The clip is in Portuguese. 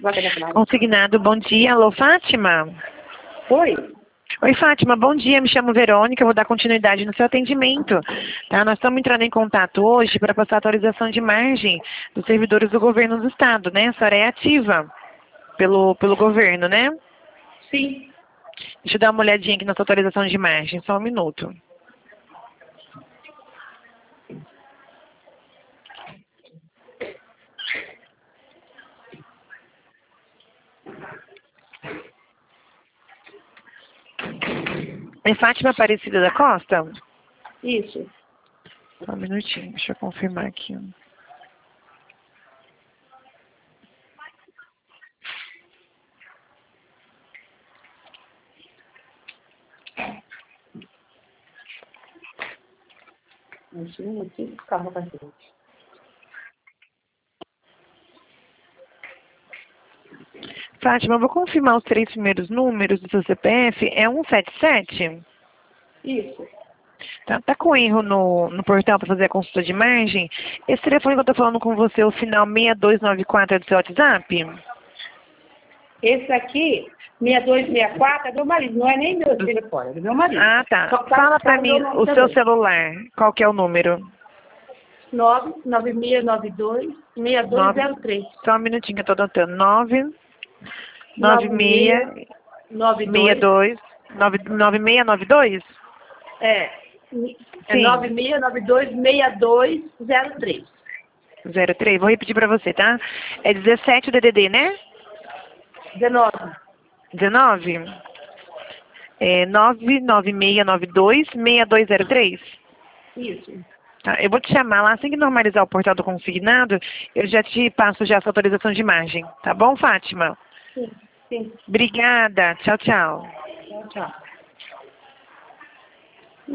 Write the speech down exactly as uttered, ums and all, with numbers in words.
Consignado, bom dia. Alô, Fátima? Oi. Oi, Fátima, bom dia. Me chamo Verônica, vou dar continuidade no seu atendimento. Tá? Nós estamos entrando em contato hoje para passar atualização de margem dos servidores do governo do estado, né? A senhora é ativa pelo, pelo governo, né? Sim. Deixa eu dar uma olhadinha aqui na sua atualização de margem, só um minuto. É Fátima Aparecida da Costa? Isso. Só um minutinho, deixa eu confirmar aqui. Um minutinho, carro pra frente. Fátima, eu vou confirmar os três primeiros números do seu C P F. É cento e setenta e sete? Isso. Tá, tá com erro no, no portal para fazer a consulta de margem? Esse telefone que eu tô falando com você, o final seis dois nove quatro é do seu WhatsApp? Esse aqui, seis dois seis quatro, é do meu marido. Não é nem meu telefone, é do meu marido. Ah, tá. Só que tá- Fala tá pra no mim meu nome o seu também. celular. Qual que é o número? nove nove seis nove dois seis dois zero três. Só um minutinho que eu tô anotando. nove nove nove seis seis nove seis dois. dois nove nove seis nove dois? É. É Sim. nove seis nove dois seis dois zero três. zero três. Vou repetir pra você, tá? É dezessete o D D D, né? dezenove. dezenove? É nove nove seis nove dois seis dois zero três? Isso. Tá, eu vou te chamar lá, assim que normalizar o portal do consignado, eu já te passo já essa autorização de imagem. Tá bom, Fátima? Sim, sim. Obrigada. Tchau, tchau. Tchau, tchau.